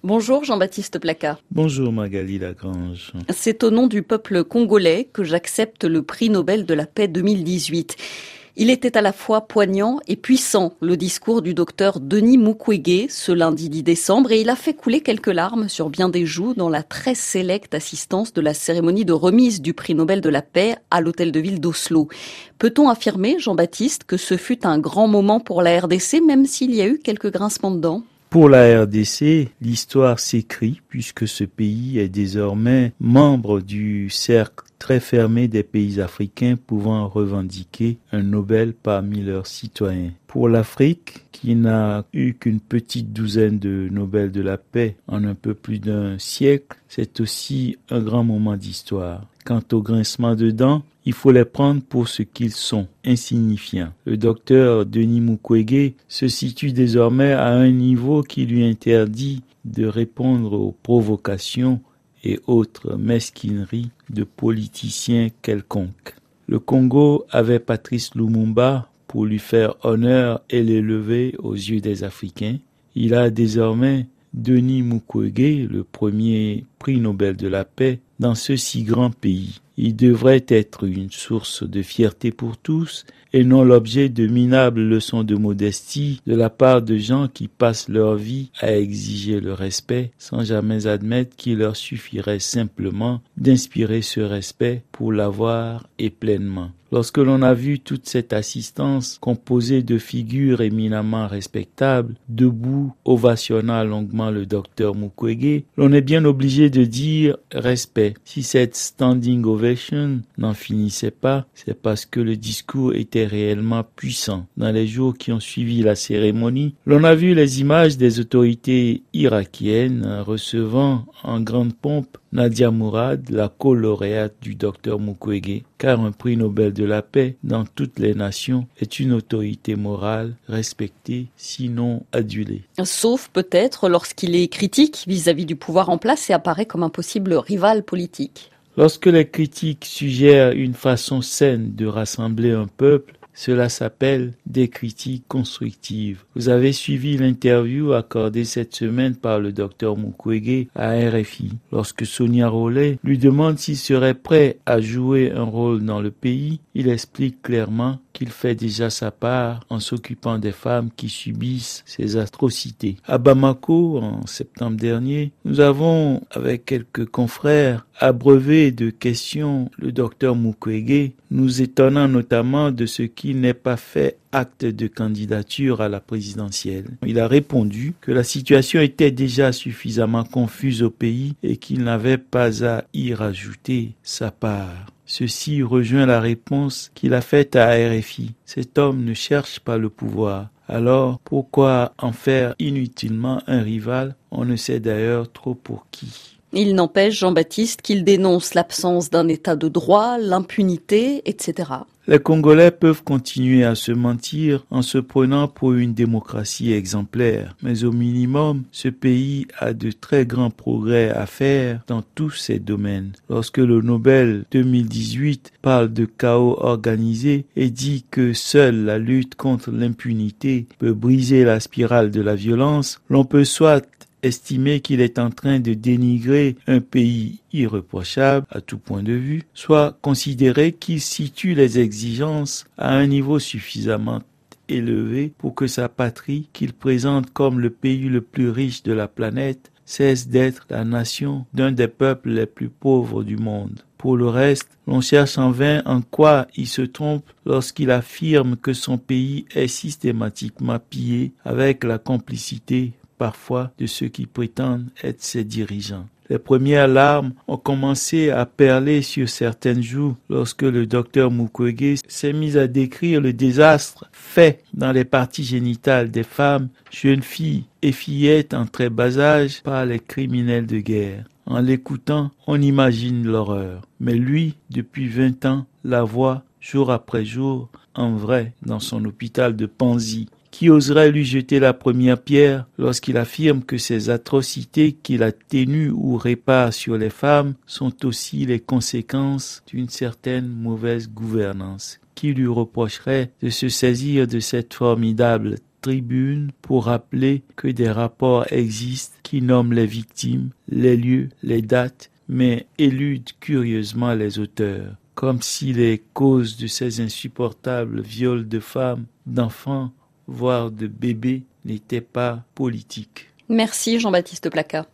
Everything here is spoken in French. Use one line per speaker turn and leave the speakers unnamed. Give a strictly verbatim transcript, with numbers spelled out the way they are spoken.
Bonjour Jean-Baptiste Placas.
Bonjour Magali Lagrange.
C'est au nom du peuple congolais que j'accepte le prix Nobel de la paix deux mille dix-huit. Il était à la fois poignant et puissant, le discours du docteur Denis Mukwege ce lundi dix décembre, et il a fait couler quelques larmes sur bien des joues dans la très sélecte assistance de la cérémonie de remise du prix Nobel de la paix à l'hôtel de ville d'Oslo. Peut-on affirmer, Jean-Baptiste, que ce fut un grand moment pour la R D C, même s'il y a eu quelques grincements de dents ?
Pour la R D C, l'histoire s'écrit puisque ce pays est désormais membre du cercle très fermé des pays africains pouvant revendiquer un Nobel parmi leurs citoyens. Pour l'Afrique, qui n'a eu qu'une petite douzaine de Nobel de la paix en un peu plus d'un siècle, c'est aussi un grand moment d'histoire. Quant au grincement de dents, il faut les prendre pour ce qu'ils sont, insignifiants. Le docteur Denis Mukwege se situe désormais à un niveau qui lui interdit de répondre aux provocations et autres mesquineries de politiciens quelconques. Le Congo avait Patrice Lumumba pour lui faire honneur et l'élever aux yeux des Africains. Il a désormais Denis Mukwege, le premier prix Nobel de la paix, dans ce si grand pays. Il devrait être une source de fierté pour tous et non l'objet de minables leçons de modestie de la part de gens qui passent leur vie à exiger le respect sans jamais admettre qu'il leur suffirait simplement d'inspirer ce respect pour l'avoir et pleinement. Lorsque l'on a vu toute cette assistance composée de figures éminemment respectables, debout, ovationnant longuement le docteur Mukwege, l'on est bien obligé de dire respect. Si cette standing ovation n'en finissait pas, c'est parce que le discours était réellement puissant. Dans les jours qui ont suivi la cérémonie, l'on a vu les images des autorités irakiennes recevant en grande pompe Nadia Mourad, la co-lauréate du docteur Mukwege, car un prix Nobel de la paix dans toutes les nations est une autorité morale respectée, sinon adulée.
Sauf peut-être lorsqu'il est critique vis-à-vis du pouvoir en place et apparaît comme un possible rival politique.
Lorsque les critiques suggèrent une façon saine de rassembler un peuple, cela s'appelle des critiques constructives. Vous avez suivi l'interview accordée cette semaine par le docteur Mukwege à R F I. Lorsque Sonia Rollet lui demande s'il serait prêt à jouer un rôle dans le pays, il explique clairement qu'il fait déjà sa part en s'occupant des femmes qui subissent ces atrocités. À Bamako, en septembre dernier, nous avons, avec quelques confrères, abreuvé de questions le docteur Mukwege, nous étonnant notamment de ce qu'il n'ait pas fait acte de candidature à la présidentielle. Il a répondu que la situation était déjà suffisamment confuse au pays et qu'il n'avait pas à y rajouter sa part. Ceci rejoint la réponse qu'il a faite à R F I. Cet homme ne cherche pas le pouvoir. Alors, pourquoi en faire inutilement un rival? On ne sait d'ailleurs trop pour qui.
Il n'empêche, Jean-Baptiste, qu'il dénonce l'absence d'un état de droit, l'impunité, et cetera.
Les Congolais peuvent continuer à se mentir en se prenant pour une démocratie exemplaire. Mais au minimum, ce pays a de très grands progrès à faire dans tous ces domaines. Lorsque le Nobel deux mille dix-huit parle de chaos organisé et dit que seule la lutte contre l'impunité peut briser la spirale de la violence, l'on peut soit estimer qu'il est en train de dénigrer un pays irréprochable à tout point de vue, soit considérer qu'il situe les exigences à un niveau suffisamment élevé pour que sa patrie, qu'il présente comme le pays le plus riche de la planète, cesse d'être la nation d'un des peuples les plus pauvres du monde. Pour le reste, l'on cherche en vain en quoi il se trompe lorsqu'il affirme que son pays est systématiquement pillé avec la complicité parfois de ceux qui prétendent être ses dirigeants. Les premières larmes ont commencé à perler sur certaines joues lorsque le docteur Mukwege s'est mis à décrire le désastre fait dans les parties génitales des femmes, jeunes filles et fillettes en très bas âge par les criminels de guerre. En l'écoutant, on imagine l'horreur. Mais lui, depuis vingt ans, la voit jour après jour en vrai dans son hôpital de Panzi. Qui oserait lui jeter la première pierre lorsqu'il affirme que ces atrocités qu'il atténue ou répare sur les femmes sont aussi les conséquences d'une certaine mauvaise gouvernance? Qui lui reprocherait de se saisir de cette formidable tribune pour rappeler que des rapports existent qui nomment les victimes, les lieux, les dates, mais éludent curieusement les auteurs, comme si les causes de ces insupportables viols de femmes, d'enfants, voire de bébés n'étaient pas politiques.
Merci Jean-Baptiste Placas.